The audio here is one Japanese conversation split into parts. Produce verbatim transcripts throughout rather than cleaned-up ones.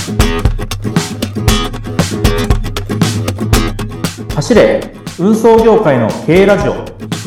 走れ運送業界の経営ラジオ。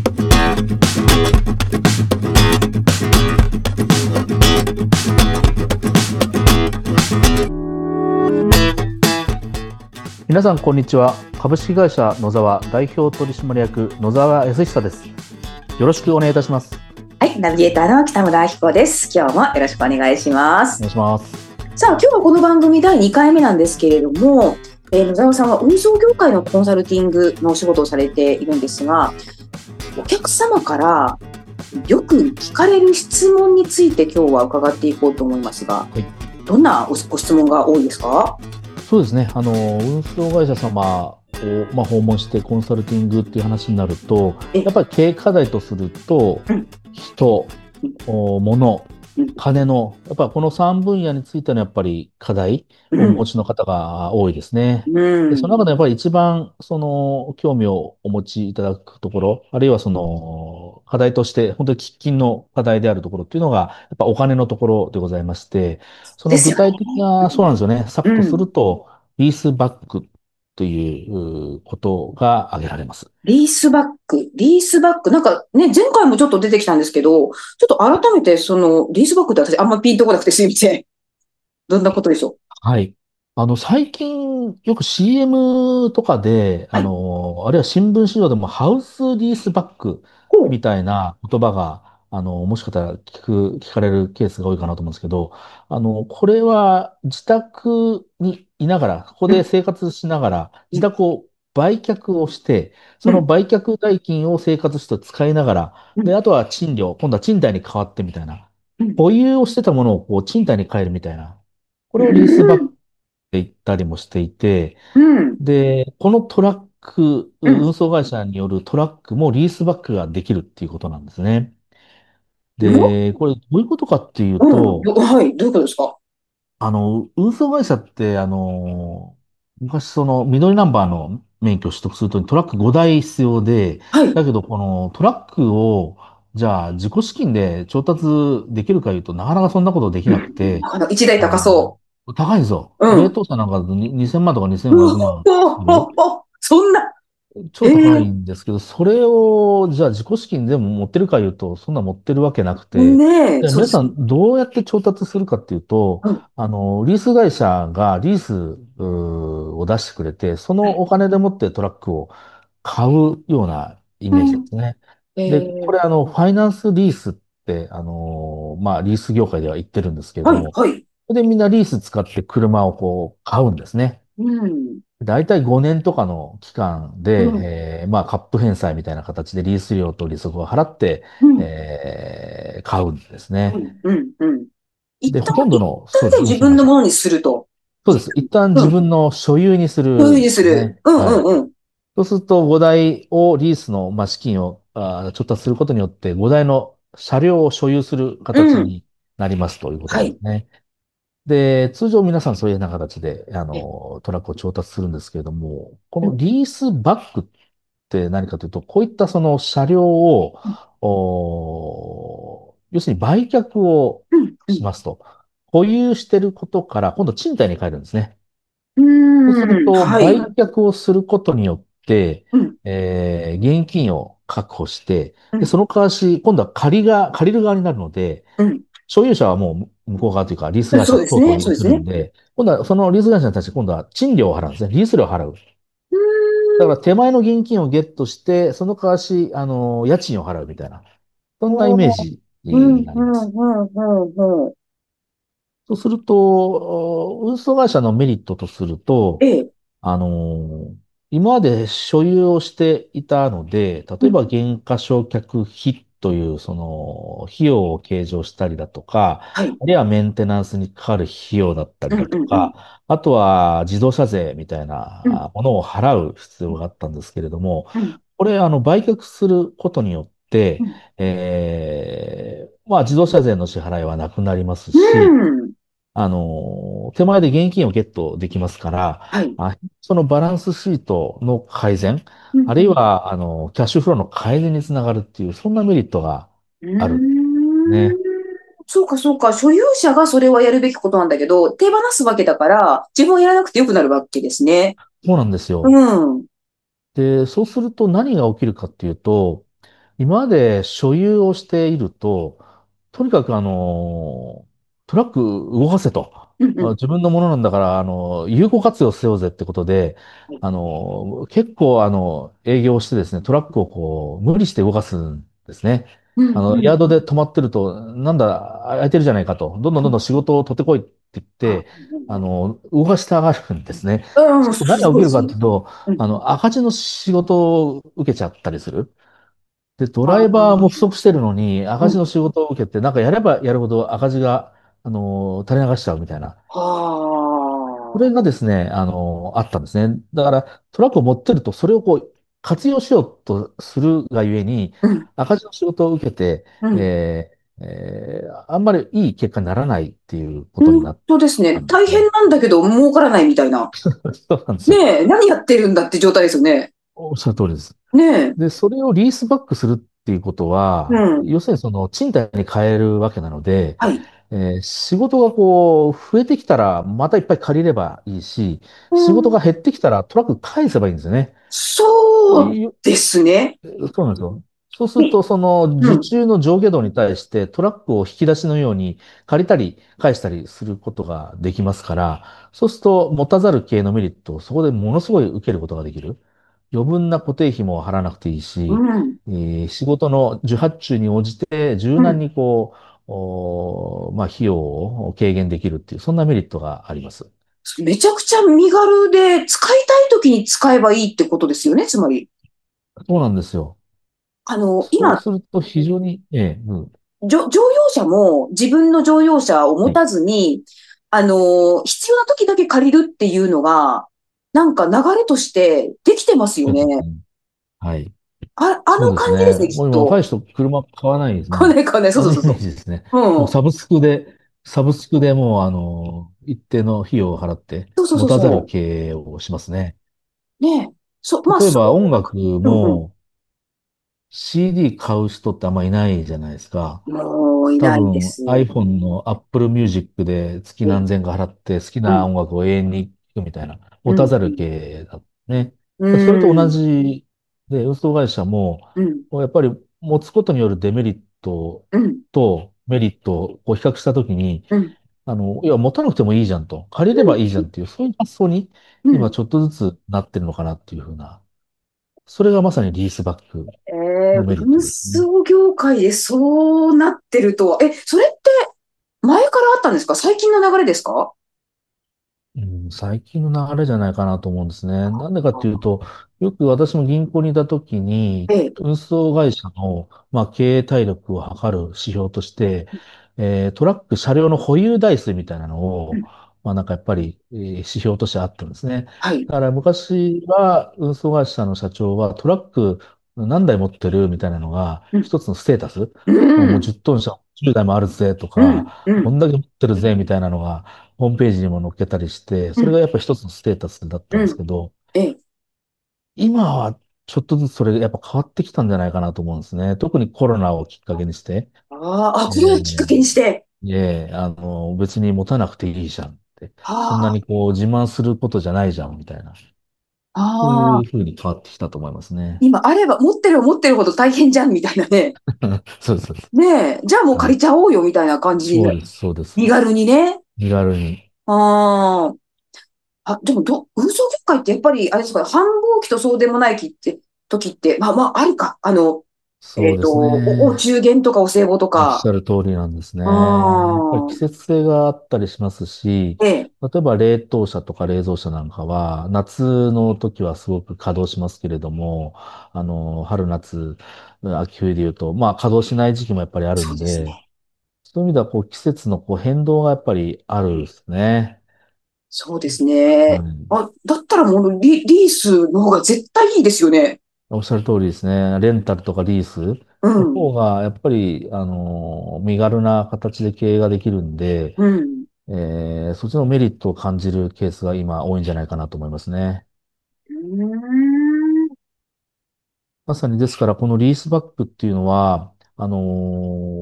皆さんこんにちは。株式会社野沢代表取締役野沢康久です。よろしくお願いいたします。 はい、ナビゲーターの北村明子です。今日もよろしくお願いします。 お願いします。 さあ、今日はこの番組だいにかいめなんですけれども、えー、野沢さんは運送業界のコンサルティングのお仕事をされているんですが、お客様からよく聞かれる質問について今日は伺っていこうと思いますが、はい、どんなご質問が多いですか？ そうですね、あの運送会社様を、まあ、訪問してコンサルティングっていう話になると、やっぱり経営課題とすると、うん、人、うん、物、金の、やっぱりこのさんぶん野についてのやっぱり課題をお持ちの方が多いですね。うん、でその中でやっぱり一番その興味をお持ちいただくところ、あるいはその課題として本当に喫緊の課題であるところっていうのが、やっぱお金のところでございまして、その具体的な、そうなんですよね。さっとすると、リースバックということが挙げられます。 リースバック、リースバック、なんかね、前回もちょっと出てきたんですけど、ちょっと改めてそのリースバックって私あんまピンとこなくてすみません。どんなことでしょう？ はい。あの、最近よく シーエム とかで、はい、あの、あるいは新聞資料でもハウスリースバックみたいな言葉が、あの、もしかしたら聞く、聞かれるケースが多いかなと思うんですけど、あの、これは自宅にいながら、ここで生活しながら、自宅を売却をして、その売却代金を生活して使いながら、で、あとは賃料、今度は賃貸に変わってみたいな、保有をしてたものをこう賃貸に変えるみたいな、これをリースバックって言ったりもしていて、うん、で、このトラック、運送会社によるトラックもリースバックができるっていうことなんですね。で、これどういうことかっていうと、 うん、はい、どういうことですか？ あの、運送会社って、あの、昔その緑ナンバーの免許を取得するとトラックごだい必要で、はい、だけどこのトラックを、じゃあ自己資金で調達できるかいうとなかなかそんなことできなくて。 うん、いちだい高そう。 高いんですよ。うん、冷凍車なんかにせんまんとかにせんごひゃくまん。 そんな超高いんですけど、えー、それを、じゃあ自己資金でも持ってるか言うと、そんな持ってるわけなくて、ねえ、皆さんどうやって調達するかっていうと、うん、あの、リース会社がリースを出してくれて、そのお金でもってトラックを買うようなイメージですね。うん、で、これあの、ファイナンスリースって、あの、まあ、リース業界では言ってるんですけれども、はい、はい、で、みんなリース使って車をこう買うんですね。うん、だいたいごねんとかの期間で、うん、えー、まあ、カップ返済みたいな形でリース料と利息を払って、うん、えー、買うんですね。うん、うん、で、ほとんどの、 そうです。自分のものにすると。 そうです。一旦自分の所有にする、ね。 所有にする。うんうんうん。はい、 そうすると、ごだいをリースの、まあ、資金をあ調達することによって、ごだいの車両を所有する形になりますということですね。はい、で、通常皆さんそういうような形で、あの、トラックを調達するんですけれども、このリースバックって何かというと、こういったその車両を、お要するに売却をしますと。保有していることから、今度賃貸に変えるんですね。そうすると、売却をすることによって、はい、えー、現金を確保して、で、その代わし、今度は借りが、借りる側になるので、うん、所有者はもう向こう側というか、リース会社等々にするんで、でね、今度はそのリース会社に対して今度は賃料を払うんですね。リース料を払う。だから手前の現金をゲットして、その代わし、あの、家賃を払うみたいな、そんなイメージになります。そうすると、運送会社のメリットとすると、ええ、あの、今まで所有をしていたので、例えば減価償却費という、その、費用を計上したりだとか、はい、あるいはメンテナンスにかかる費用だったりだとか、うんうんうん、あとは自動車税みたいなものを払う必要があったんですけれども、うん、これ、あの、売却することによって、うん、えー、まあ、自動車税の支払いはなくなりますし、うん、あの、手前で現金をゲットできますから、はい、あそのバランスシートの改善、うん、あるいは、あの、キャッシュフローの改善につながるっていう、そんなメリットがあるね。 そうか、そうか。所有者がそれはやるべきことなんだけど、手放すわけだから、自分はやらなくてよくなるわけですね。 そうなんですよ。 うん。 で、そうすると何が起きるかっていうと、今まで所有をしていると、とにかくあの、トラック動かせと。 うんうん。 あ自分のものなんだから、あの、有効活用せようぜってことで、あの、結構あの、営業してですね、トラックをこう、無理して動かすんですね。 うんあの、 うん。 ヤードで止まってると、なんだ、空いてるじゃないかと。どんどんどんどん仕事を取ってこいって言っあ、 て、あの、動かしたがるんですね。 うん、 そうすると何が起きるそうですね。 かっていうと、 うん。 あの、赤字の仕事を受けちゃったりする。で、ドあライバーも不あ、 足してるのに、 うん。 赤字の仕事を受けて、なんかやればやるほど赤字が、あの、垂れ流しちゃうみたいな。それはあ。 がですね、あの、あったんですね。だから、トラックを持ってると、それをこう、活用しようとするがゆえに、 うん、 赤字の仕事を受けて、 うん。 えーえーあんまりいい結果にならないっていうことに本なっ当ですね。 たんです大変ね。 なんだけど、儲からないみたいな。 そうなんですよ。 ねえ、何やってるんだって状態ですよね。 おっしゃる通りです。 ねえ。 で、それをリースバックするっていうことは、 うん。 要するにその賃貸に変えるわけなので、 はい。 えー仕事がこう、増えてきたらまたいっぱい借りればいいし、 うん。 仕事が減ってきたらトラック返せばいいんですよね。 そういですね。 そうなんですよ。そうするね。 と、その受うん。 注の上下動に対してトラックを引き出しのように借りたり返したりすることができますから、そうすると持たざる系のメリットをそこでものすごい受けることができる。余分な固定費も払わなくていいうし、 ん。 えー仕事の受発注に応じて柔軟うん。 にこう、おーまあ、費用を軽減できるっていう、そんなメリットがあります。 めちゃくちゃ身軽で、使いたい時に使えばいいってことですよね、つまり。 そうなんですよ。 あの、 そう今、 すると非常に、ええ、うん。 じょ乗用車も自分の乗用車を持はい。 たずに、あの、必要な時だけ借りるっていうのが、なんか流れとしてできてますよそうですね。 ね。はい。 あ、あそうのですね。 感じですね、きもう今若いっと。 人車買わないですね。 買わない買わない。そあのイメーうそうそうそジですね。 う。うん。 もうサブスクで、サブスクでもうあの、一定の費用を払ってそうそうそう持たざるそ経営をしますね。 う。ねえ。そう、まあ、 例えそうば音楽いう、うんも シーディー 買う人ってあんまいないじゃないですか。 うん。もういないで多分す。 iPhone の Apple Music で月え、 何千か払って好きうん、 な音楽を永遠に聴くみたいな、 うん、 持たざる経営だね。 うそれと同ん、 じで、運送会社も、 うん、 やっぱり持つことによるデメリットうん、 とメリットをこう比較したときに、 うん、 あの、いや、持たなくてもいいじゃんと、借りればいいじゃんっていう、そういう発想にうん。 今ちょっとずつなってるのかなっていうふうな、それがまさにリースバックえー、 のメリッ運トですね。 送業界でそうなってるとは、え、それって前からあったんですか？最近の流れですか？ うん、最近の流れじゃないかなと思うんですね。なんでかっていうと、よく私も銀行にいたときに、 ええ、 運送会社の、まあ、経営体力を測る指標として、えートラック車両の保有台数みたいなのを、 うん、 まあ、なんかやっぱり、えー指標としてあったんですね。 はい。 だから昔は、運送会社の社長はトラック何台持ってるみたいなのが、 うん、 一つのステータス。もううん、 じゅっトン車じゅうだいもあるぜとうん、 か、 うん、 こんだけ持ってるぜみたいなのが、ホームページにも載っけたりして、 うん、 それがやっぱ一つのステータスだったんうん、 ですけど、 ええ、 今はちょっとずつそれがやっぱ変わってきたんじゃないかなと思うんですね。特にコロナをきっかけにして、 ああ、あ、 えこれをきっかけにしーて、 いえ、あの、別に持たなくていいじゃんって。そんなあにこう自慢することじゃないじゃんみたいな。 あ、 そうああ、 いうふうに変わってきたと思いますね。 今あれば、持ってる持ってるほど大変じゃんみたいなね。 そうです。そうです。 ねえ、じゃあもうはい。 借りちゃおうよみたいな感じにな、 そうです。そうです。 身軽にね。 身軽に。 ああ、あ、でもど、運送業界ってやっぱり、あれですか、繁忙期とそうでもない期って、時って、まあまあ、あるか。あの、えっと、 そうですお、おね。 中元とかお歳暮とか。 おっしゃる通りなんですね。 あやっぱり季あ、 節性があったりしますし、 ええ、 例えば冷凍車とか冷蔵車なんかは、夏の時はすごく稼働しますけれども、あの、春夏、秋冬で言うと、まあ稼働しない時期もやっぱりあるそうですね。 んで、そういう意味ではこう季節のこう変動がやっぱりあるんですね。 そうですね。 はい。 あ、だったらもうリ、リースの方が絶対いいですよね。 おっしゃる通りですね。レンタルとかリースうのん、 方がやっぱり、あの、身軽な形で経営ができるんで、 うん。 えーそっちのメリットを感じるケースが今多いんじゃないかなと思いますね。 うーん。 まさにですから、このリースバックっていうのは、あのー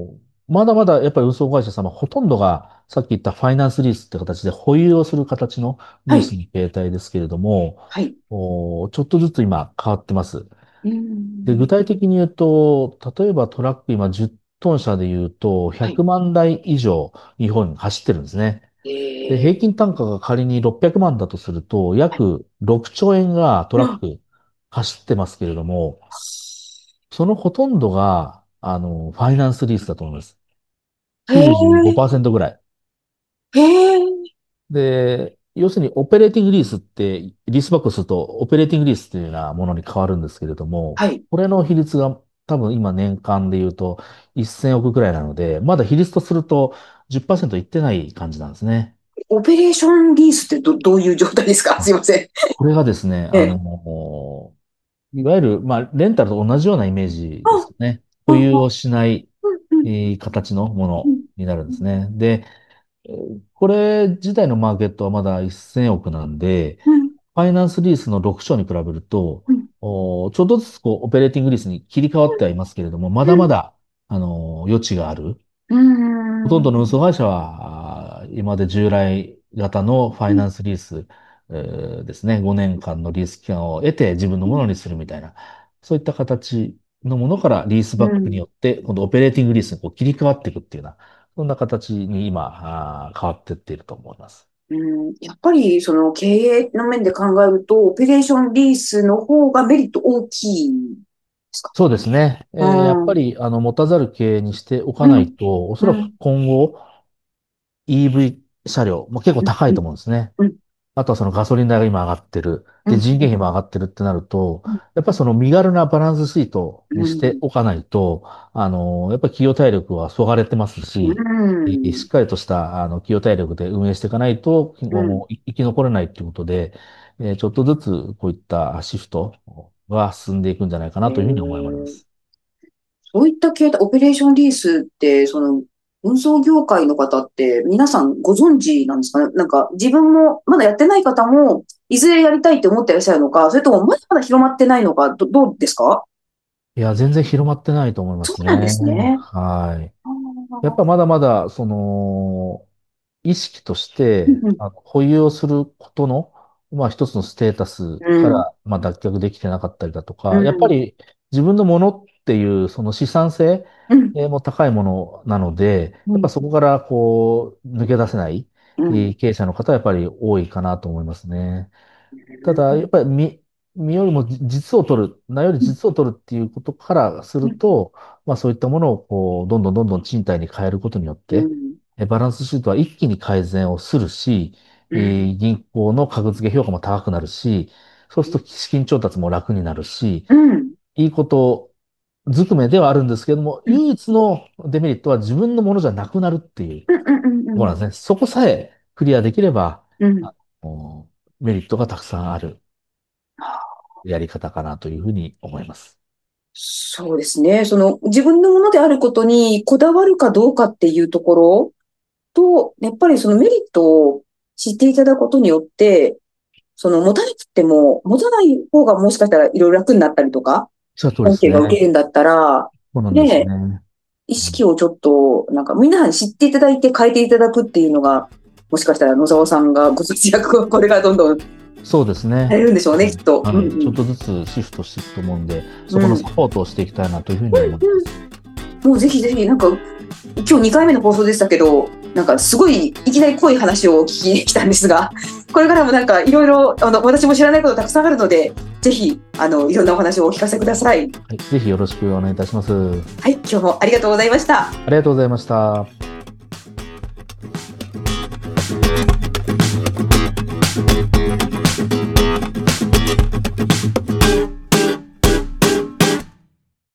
まだまだやっぱり運送会社様、ほとんどがさっき言ったファイナンスリースって形で保有をする形のはい。 リースの形態ですけれども、 はい。 おちょっとずつ今変わってます。 うで、具ん。 体的に言うと、例えばトラック今じゅっトン車で言うとはい。 ひゃくまん台以上日本に走ってるんですね。で、平え均単価が仮にろっぴゃくまんだとすると、約ろくちょう円がトラッー、 ク走ってますけれども、そのほとんどが、あの、ファイナンスリースだと思います。 へえ、 きゅうじゅうごパーセントぐらい。 へえ、 で、要するにオペレーティングリースって、リースバックするとオペレーティングリースっていうようなものに変わるんですけれども、 はい。 これの比率が多分今年間で言うとせんおくくくらいなので、まだ比率とするとじゅっパーセントいってない感じなんですね。 オペレーションリースってど、どういう状態ですか？すいません。 これがですね、 ええ。 あの、いわゆる、まあ、レンタルと同じようなイメージあ、 ですよね。 あ、 保有をあ、 しない、 うん、うん、 えー形のものうん、 になるんうん、 ですね。で、えーこれ自体のマーケットはまだせんおくなんで、 うん、 ファイナンスリースのろく章に比べると、 うん、 おちょっとずつこうオペレーティングリースに切り替わってはいますけれども、まだまだ、あの余地がある。 うん、うん、 ほとんどの運送会社は、あー今まで従来型のファイナンスリース、えーですね、ごねんかんのリース期間を得て自分のものにするみたいな、そういった形のものからリースバックにうん、 よって、今度オペレーティングリースにこう切り替わっていくっていうような、そんな形に今、あー変わっていっていると思います。 うん。やっぱり、その経営の面で考えると、オペレーションリースの方がメリット大きいですか？ そうですね。えうーやっぱん、 り、あの、持たざる経営にしておかうん、 ないと、おそらくうん、 今後、イーブイ 車両も結構うん、 高いと思うんですね。 うん、 あとはそのガソリン代が今上がってる。で、 うん、 人件費も上がってるってなると、 うん、 やっぱりその身軽なバランスシートにしてうん、 おかないと、あの、やっぱり企業体力はそがれてますうし、えーしっん、 かりとしたあの企業体力で運営していかないと、今うん、 後い生き残れないっていうことで、えーちょっとずつこういったシフトが進んでいくんじゃないかえなというふうに思いまー、 す。 そういった系統、オペレーションリースって、その、運送業界の方って皆さんご存知なんですかね？なんか自分もまだやってない方もいずれやりたいって思ってらっしゃるのか、それともまだまだ広まってないのか、ど、どうですか？ いや、全然広まってないと思いますね。 そうなんですね。 はい。 あー、 やっぱまだまだ、その、意識として、 うん、 あの保有をすることの、まあ一つのステータスうん、 から、まあ脱却できてなかったりだとか、やっぱうん、 り自分のものっていうその資産性うん、 えーも高いものなので、やっぱうん、 そこからこう、抜け出せない、 うん、 えー経営者の方はやっぱり多いかなと思いますね。ただ、やっぱり身、身よりもじ実を取る、名より実を取るっていうことからすうん、 ると、まあそういったものをこう、どんどんどんどん賃貸に変えることによって、 うん、 えバランスシートは一気に改善をするし、えうん、 ー銀行の格付け評価も高くなるし、そうすると資金調達も楽になるし、 うん、 いいことずくめではあるんですけども、唯一のデメリットは自分のものじゃなくなるっていうとうん、うん、うん、 ころなんですね。そこさえクリアできれば、 うん。 あのメリットがたくさんあるやり方かなというふうに思います。 そうですね。その自分のものであることにこだわるかどうかっていうところと、やっぱりそのメリットを知っていただくことによって、その持たなくても、持たない方がもしかしたらいろいろ楽になったりとか、 その通りで恩恵が受すね。 けるんだったら、 そうなんですね、 ね。 意うん、 識をちょっと、なんか皆さんに知っていただいて変えていただくっていうのが、もしかしたら野沢さんがご活躍をこれがどんどんそうですね。 されるんでしょうね、きっと。うんうはい。ちょっん。 とずつシフトしていくと思うんで、そこのうん。 サポートをしていきたいなというふうに思います。 もうぜひぜひ、なんか、今日にかいめの放送でしたけど、なんかすごいいきなり濃い話を聞きに来たんですが、これからもなんかいろいろ、あの、私も知らないことたくさんあるので、ぜひ、あの、いろんなお話をお聞かせください。 はい。ぜひよろしくお願いいたします。 はい、今日もありがとうございました。 ありがとうございました。